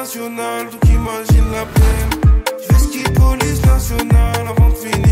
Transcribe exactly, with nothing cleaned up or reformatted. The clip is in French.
nationale, donc imagine la peine. Je vais ski police nationale avant de finir